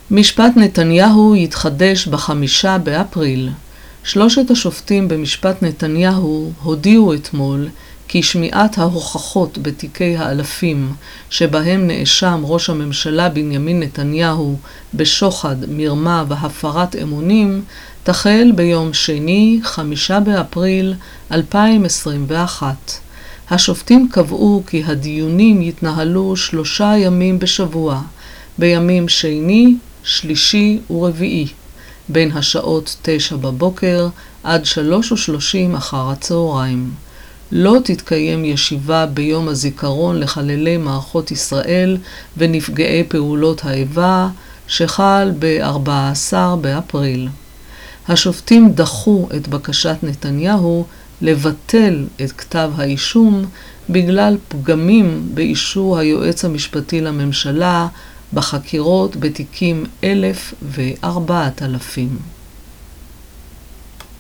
משפט נתניהו יתחדש ב5 באפריל. 3 השופטים במשפט נתניהו הודיעו אתמול כי שמיעת ההוכחות בתיקי האלפים שבהם נאשם ראש הממשלה בנימין נתניהו בשוחד, מרמה והפרת אמונים תחל ביום שני, 5 באפריל 2021. השופטים קבעו כי הדיונים יתנהלו 3 ימים בשבוע, בימים שני, שלישי ורביעי, בין השעות 9 בבוקר עד 3:30 אחר הצהריים. לא תתקיים ישיבה ביום הזיכרון לחללי מערכות ישראל ונפגעי פעולות האיבה שחל ב-14 באפריל. השופטים דחו את בקשת נתניהו לבטל את כתב האישום בגלל פגמים באישור היועץ המשפטי לממשלה בחקירות בתיקים 1000 ו-4000.